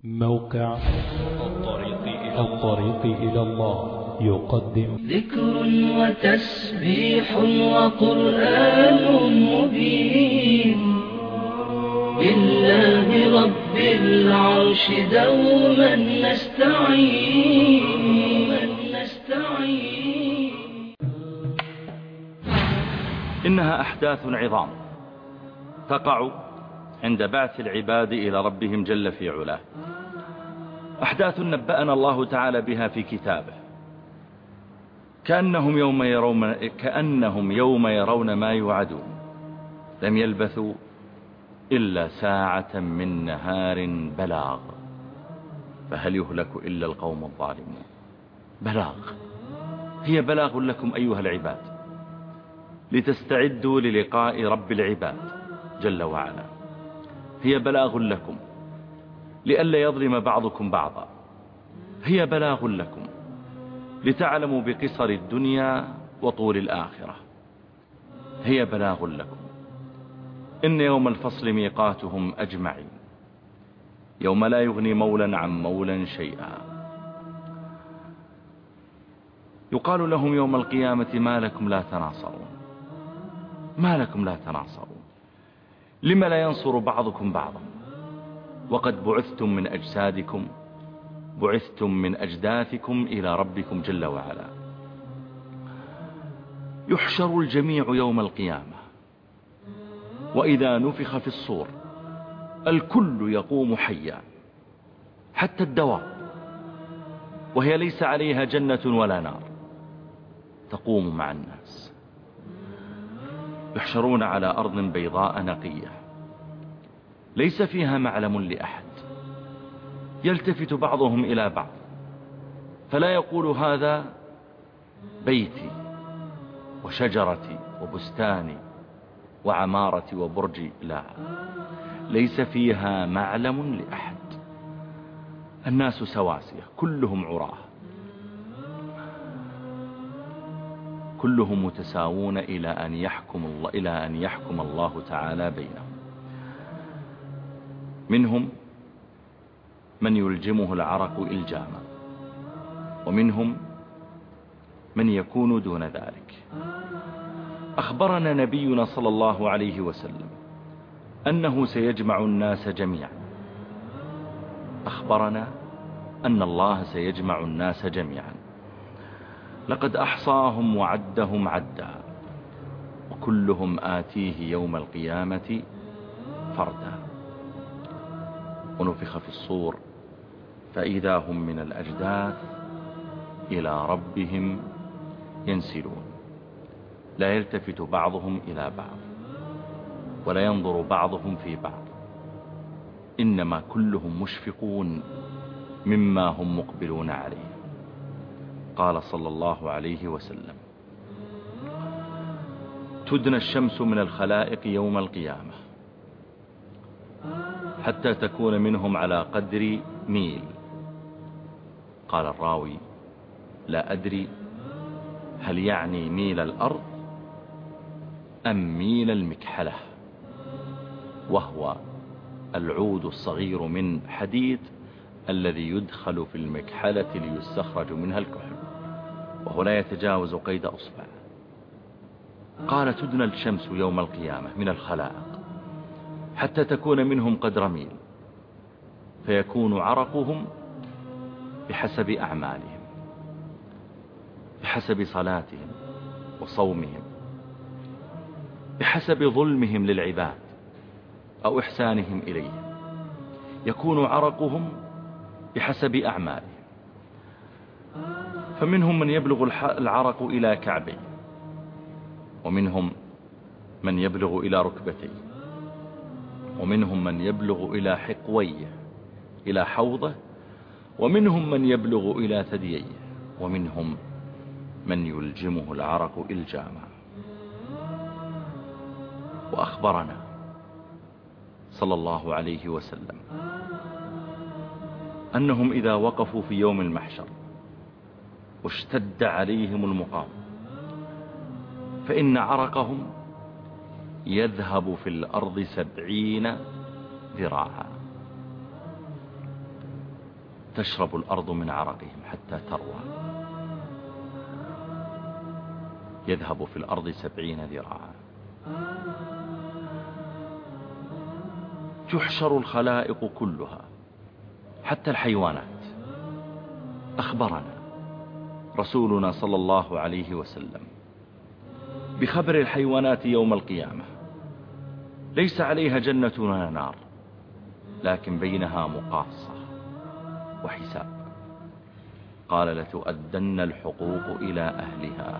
موقع الطريق إلى الله يقدم ذكر وتسبيح وقرآن مبين لله رب العرش دوما نستعين. إنها أحداث عظام تقع عند بعث العباد إلى ربهم جل في علاه، أحداث نبأنا الله تعالى بها في كتابه، كأنهم يوم يرون ما يوعدون لم يلبثوا إلا ساعة من نهار بلاغ، فهل يهلك إلا القوم الظالمون. بلاغ، هي بلاغ لكم أيها العباد لتستعدوا للقاء رب العباد جل وعلا، هي بلاغ لكم لئلا يظلم بعضكم بعضا، هي بلاغ لكم لتعلموا بقصر الدنيا وطول الآخرة، هي بلاغ لكم. إن يوم الفصل ميقاتهم أجمعين، يوم لا يغني مولا عن مولا شيئا. يقال لهم يوم القيامة ما لكم لا تناصرون، ما لكم لا تناصرون، لما لا ينصر بعضكم بعضا وقد بعثتم من أجسادكم، بعثتم من أجداثكم إلى ربكم جل وعلا. يحشر الجميع يوم القيامة، وإذا نفخ في الصور الكل يقوم حيا، حتى الدواب وهي ليس عليها جنة ولا نار تقوم مع الناس. يحشرون على أرض بيضاء نقية ليس فيها معلم لأحد، يلتفت بعضهم إلى بعض فلا يقول هذا بيتي وشجرتي وبستاني وعمارتي وبرجي، لا، ليس فيها معلم لأحد. الناس سواسية كلهم عراه، كلهم متساوون إلى أن يحكم الله تعالى بينهم. منهم من يلجمه العرق إلجاما، ومنهم من يكون دون ذلك. أخبرنا نبينا صلى الله عليه وسلم أنه سيجمع الناس جميعا، أخبرنا أن الله سيجمع الناس جميعا، لقد أحصاهم وعدهم عدا، وكلهم آتيه يوم القيامة فردا. ونفخ في الصور فإذا هم من الأجداث إلى ربهم ينسلون، لا يلتفت بعضهم إلى بعض ولا ينظر بعضهم في بعض، إنما كلهم مشفقون مما هم مقبلون عليه. قال صلى الله عليه وسلم: تدنى الشمس من الخلائق يوم القيامة حتى تكون منهم على قدر ميل. قال الراوي: لا أدري هل يعني ميل الأرض أم ميل المكحلة، وهو العود الصغير من حديد الذي يدخل في المكحلة ليستخرج منها الكحل، وهو لا يتجاوز قيد أصبع. قال: تدنى الشمس يوم القيامة من الخلائق حتى تكون منهم قدر ميل، فيكون عرقهم بحسب أعمالهم، بحسب صلاتهم وصومهم، بحسب ظلمهم للعباد أو إحسانهم إليهم، يكون عرقهم بحسب أعمالهم. فمنهم من يبلغ العرق إلى كعبيه، ومنهم من يبلغ إلى ركبتيه، ومنهم من يبلغ إلى حقويه إلى حوضه، ومنهم من يبلغ إلى ثدييه، ومنهم من يلجمه العرق إلجاما. وأخبرنا صلى الله عليه وسلم أنهم إذا وقفوا في يوم المحشر واشتد عليهم المقام فإن عرقهم يذهب في الأرض 70 ذراعا، تشرب الأرض من عرقهم حتى تروى. يذهب في الأرض 70 ذراعا. تحشر الخلائق كلها حتى الحيوانات. أخبرنا رسولنا صلى الله عليه وسلم بخبر الحيوانات يوم القيامة، ليس عليها جنة ولا نار، لكن بينها مقاصة وحساب. قال لتؤدن الحقوق إلى أهلها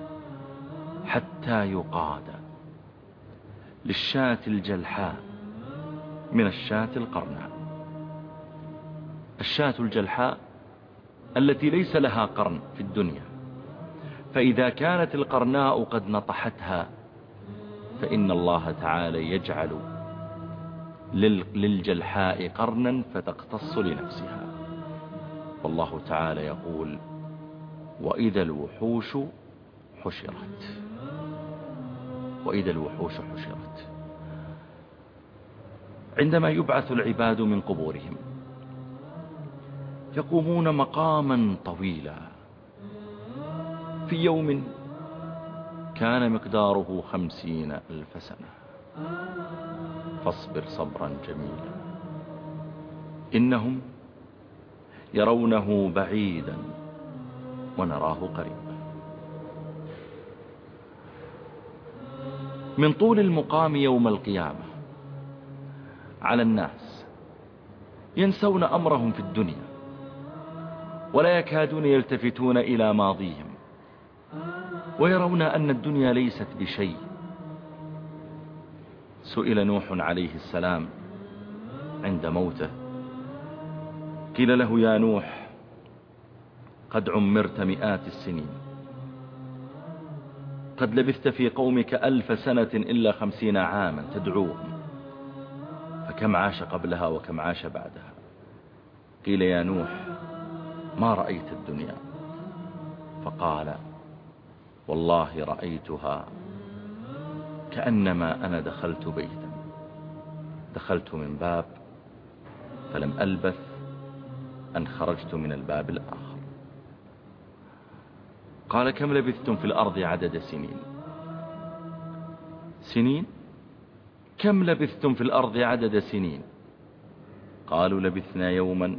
حتى يقاد للشاة الجلحاء من الشاة القرناء. الشاة الجلحاء التي ليس لها قرن في الدنيا، فإذا كانت القرناء قد نطحتها فإن الله تعالى يجعل للجلحاء قرنا فتقتص لنفسها. والله تعالى يقول: وإذا الوحوش حشرت. وإذا الوحوش حشرت. عندما يبعث العباد من قبورهم يقومون مقاما طويلا في يوم كان مقداره 50,000 سنة. فاصبر صبرا جميلا إنهم يرونه بعيدا ونراه قريبا. من طول المقام يوم القيامة على الناس ينسون أمرهم في الدنيا ولا يكادون يلتفتون إلى ماضيهم، ويرون أن الدنيا ليست بشيء. سئل نوح عليه السلام عند موته، قيل له: يا نوح قد عمرت مئات السنين، قد لبثت في قومك 1000 سنة إلا 50 عاما تدعوهم، فكم عاش قبلها وكم عاش بعدها؟ قيل: يا نوح ما رأيت الدنيا؟ فقال: والله رأيتها كأنما أنا دخلت بيتا، دخلت من باب فلم ألبث أن خرجت من الباب الآخر. قال: كم لبثتم في الأرض عدد سنين؟ سنين؟ كم لبثتم في الأرض عدد سنين؟ قالوا: لبثنا يوما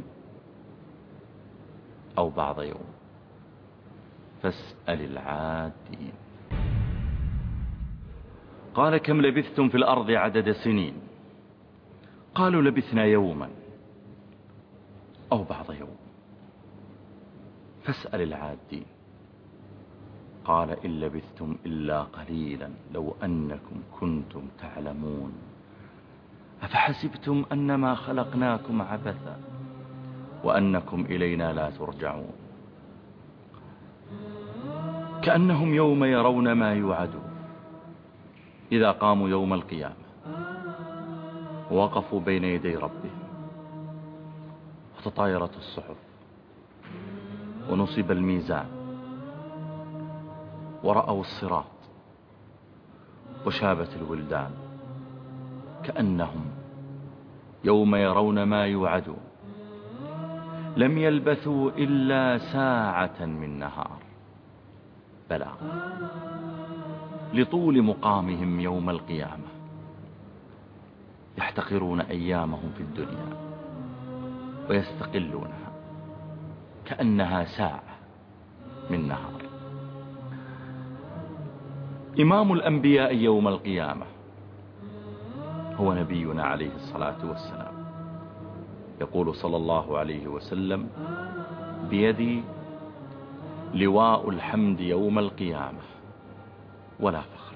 أو بعض يوم فاسأل العادين. قال: كم لبثتم في الأرض عدد سنين؟ قالوا: لبثنا يوما أو بعض يوم فاسأل العادين. قال: إن لبثتم إلا قليلا لو أنكم كنتم تعلمون أفحسبتم أنما خلقناكم عبثا وأنكم إلينا لا ترجعون. كأنهم يوم يرون ما يوعدون إذا قاموا يوم القيامة ووقفوا بين يدي ربهم وتطايرت الصحف ونصب الميزان ورأوا الصراط وشابت الولدان، كأنهم يوم يرون ما يوعدون لم يلبثوا إلا ساعة من نهار بلاغ. لطول مقامهم يوم القيامة يحتقرون أيامهم في الدنيا ويستقلونها كأنها ساعة من نهار. إمام الأنبياء يوم القيامة هو نبينا عليه الصلاة والسلام. يقول صلى الله عليه وسلم: بيدي لواء الحمد يوم القيامة ولا فخر.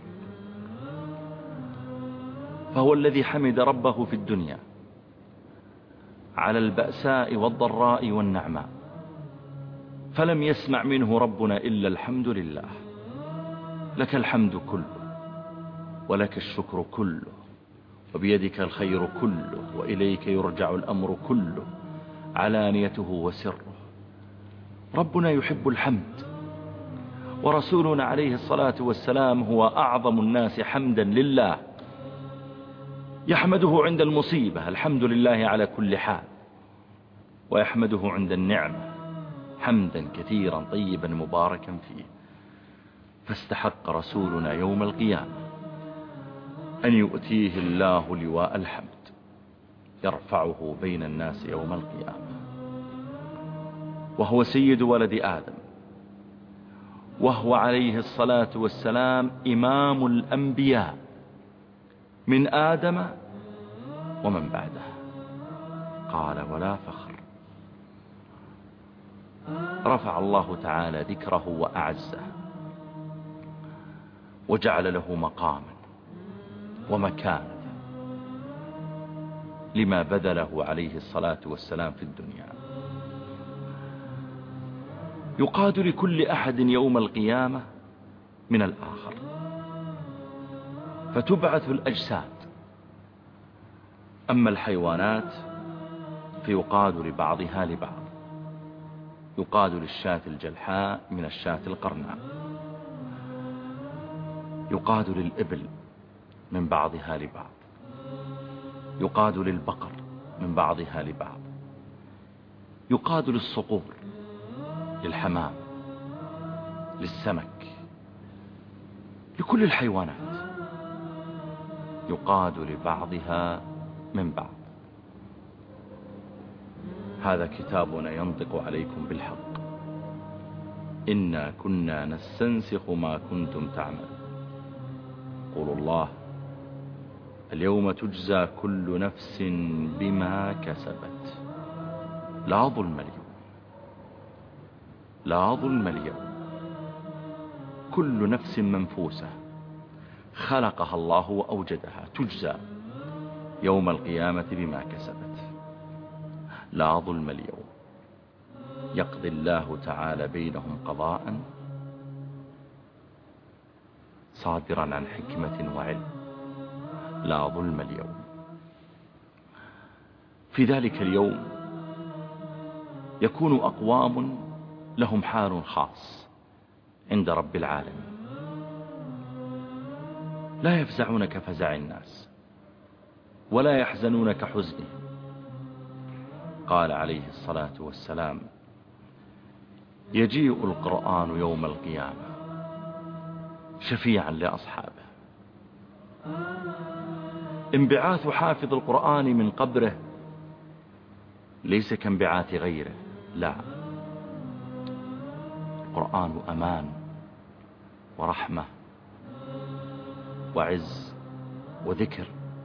فهو الذي حمد ربه في الدنيا على البأساء والضراء والنعماء، فلم يسمع منه ربنا إلا الحمد لله. لك الحمد كله ولك الشكر كله وبيدك الخير كله وإليك يرجع الأمر كله علانيته وسره. ربنا يحب الحمد، ورسولنا عليه الصلاة والسلام هو أعظم الناس حمدا لله، يحمده عند المصيبة الحمد لله على كل حال، ويحمده عند النعمة حمدا كثيرا طيبا مباركا فيه. فاستحق رسولنا يوم القيامة أن يؤتيه الله لواء الحمد يرفعه بين الناس يوم القيامة، وهو سيد ولد آدم، وهو عليه الصلاة والسلام إمام الأنبياء من آدم ومن بعده. قال: ولا فخر. رفع الله تعالى ذكره وأعزه وجعل له مقاما ومكانة لما بذله عليه الصلاة والسلام في الدنيا. يقاد لكل أحد يوم القيامة من الآخر، فتبعث الأجساد. أما الحيوانات فيقاد لبعضها لبعض، يقاد للشاة الجلحاء من الشاة القرناء، يقاد للإبل من بعضها لبعض، يقاد للبقر من بعضها لبعض، يقاد للصقور، للحمام، للسمك، لكل الحيوانات يقاد لبعضها من بعض. هذا كتابنا ينطق عليكم بالحق، إنا كنا نستنسخ ما كنتم تعملون. قول الله: اليوم تجزى كل نفس بما كسبت لا ظلم اليوم، لا ظلم اليوم. كل نفس منفوسة خلقها الله وأوجدها تجزى يوم القيامة بما كسبت، لا ظلم اليوم. يقضي الله تعالى بينهم قضاء صادرا عن حكمة وعلم، لا ظلم اليوم. في ذلك اليوم يكون أقوام لهم حال خاص عند رب العالمين، لا يفزعون كفزع الناس ولا يحزنون كحزنهم. قال عليه الصلاة والسلام: يجيء القرآن يوم القيامة شفيعا لأصحابه. انبعاث حافظ القرآن من قبره ليس كانبعاث غيره، لا، القرآن أمان ورحمة وعز وذكر.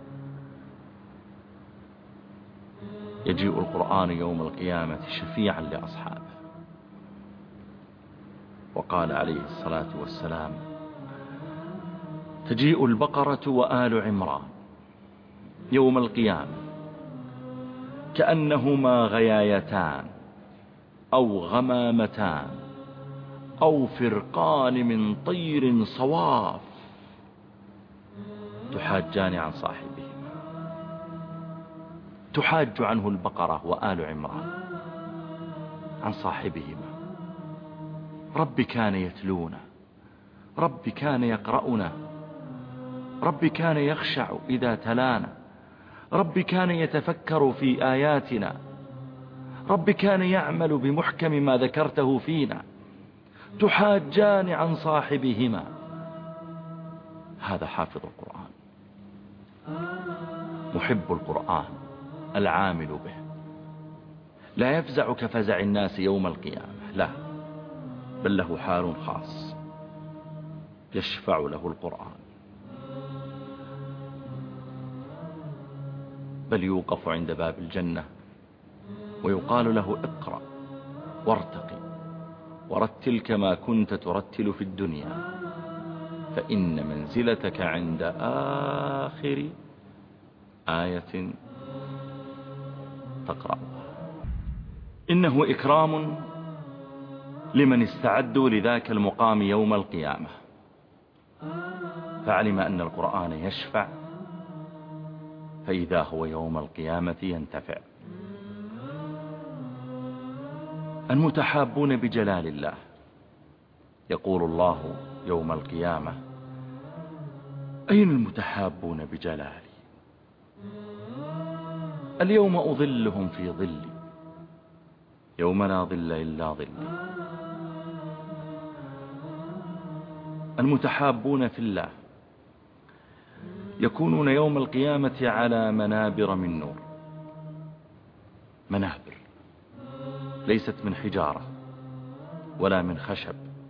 يجيء القرآن يوم القيامة شفيعا لأصحابه. وقال عليه الصلاة والسلام: تجيء البقرة وآل عمران يوم القيامة كأنهما غيايتان أو غمامتان أو فرقان من طير صواف تحاجان عن صاحبهما. تحاج عنه البقرة وآل عمران عن صاحبهما: رب كان يتلونا، رب كان يقرأنا، رب كان يخشع إذا تلانا، رب كان يتفكر في آياتنا، رب كان يعمل بمحكم ما ذكرته فينا. تحاجان عن صاحبهما. هذا حافظ القرآن، محب القرآن، العامل به، لا يفزع كفزع الناس يوم القيامة، لا، بل له حال خاص يشفع له القرآن، بل يوقف عند باب الجنة ويقال له: اقرأ وارتقي ورتل كما كنت ترتل في الدنيا، فإن منزلتك عند آخر آية تقرأها. إنه إكرام لمن استعدوا لذاك المقام يوم القيامة، فعلم أن القرآن يشفع، فإذا هو يوم القيامة ينتفع. المتحابون بجلال الله، يقول الله يوم القيامة: أين المتحابون بجلالي؟ اليوم أظلهم في ظلي يوم لا ظل إلا ظله. المتحابون في الله يكونون يوم القيامة على منابر من نور. منابر ليست من حجارة ولا من خشب،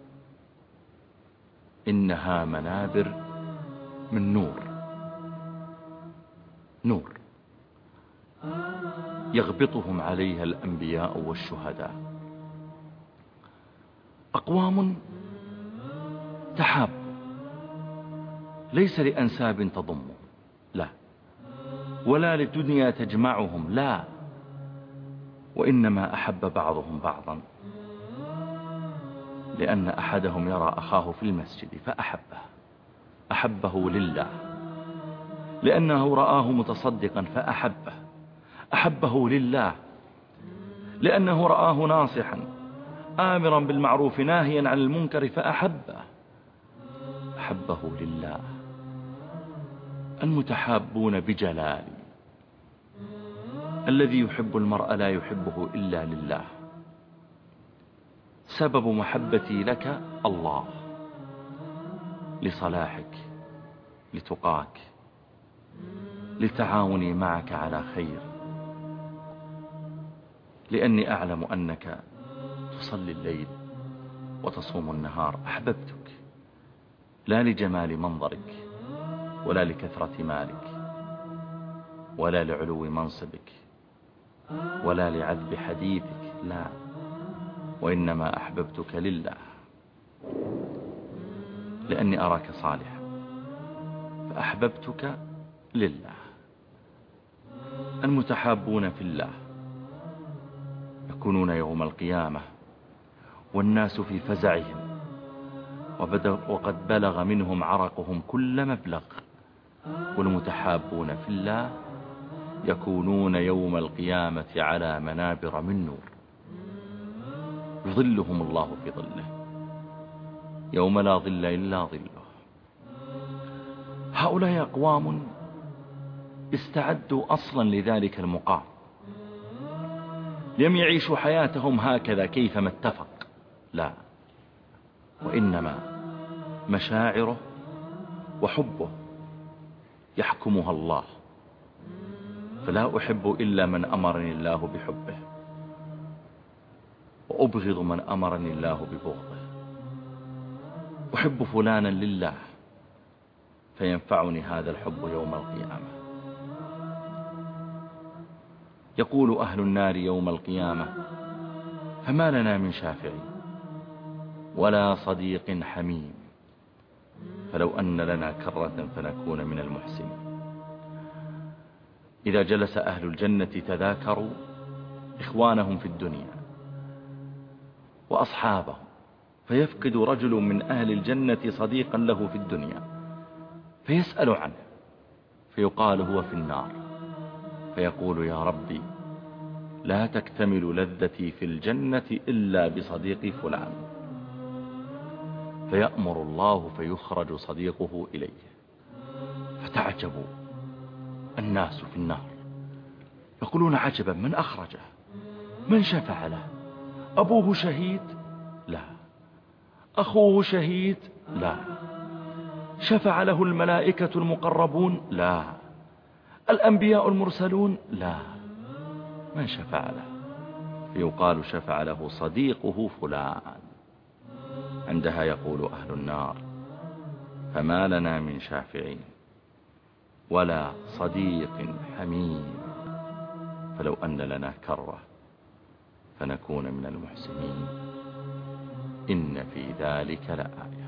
إنها منابر من نور. نور يغبطهم عليها الأنبياء والشهداء. أقوام تحابوا ليس لأنساب تضمهم، لا، ولا للدنيا تجمعهم، لا، وإنما أحب بعضهم بعضا لأن أحدهم يرى أخاه في المسجد أحبه لله، لأنه رآه متصدقا أحبه لله، لأنه رآه ناصحا آمرا بالمعروف ناهيا عن المنكر أحبه لله. المتحابون بجلالي، الذي يحب المرء لا يحبه إلا لله. سبب محبتي لك الله، لصلاحك، لتقاك، لتعاوني معك على خير، لأني أعلم أنك تصلي الليل وتصوم النهار. أحببتك لا لجمال منظرك ولا لكثرة مالك ولا لعلو منصبك ولا لعذب حديثك، لا، وإنما أحببتك لله، لأني أراك صالحا فأحببتك لله. المتحابون في الله يكونون يوم القيامة والناس في فزعهم، وقد بلغ منهم عرقهم كل مبلغ. والمتحابون في الله يكونون يوم القيامة على منابر من نور يظلهم الله في ظله يوم لا ظل إلا ظله. هؤلاء أقوام استعدوا أصلا لذلك المقام، لم يعيشوا حياتهم هكذا كيفما اتفق، لا، وإنما مشاعره وحبه يحكمها الله. فلا أحب إلا من أمرني الله بحبه، وأبغض من أمرني الله ببغضه. أحب فلانا لله فينفعني هذا الحب يوم القيامة. يقول أهل النار يوم القيامة: فما لنا من شافعين ولا صديق حميم، فلو أن لنا كرة فنكون من المحسنين. إذا جلس أهل الجنة تذاكروا إخوانهم في الدنيا وأصحابهم، فيفقد رجل من أهل الجنة صديقا له في الدنيا فيسأل عنه، فيقال هو في النار، فيقول: يا ربي لا تكتمل لذتي في الجنة إلا بصديقي فلان. فيأمر الله فيخرج صديقه إليه، فتعجب الناس في النار يقولون: عجبا، من أخرجه؟ من شفع له؟ أبوه شهيد؟ لا. أخوه شهيد؟ لا. شفع له الملائكة المقربون؟ لا. الأنبياء المرسلون؟ لا. من شفع له؟ فيقال: شفع له صديقه فلان. عندها يقول أهل النار: فما لنا من شافعين ولا صديق حميم، فلو أن لنا كرة فنكون من المحسنين. إن في ذلك لآية.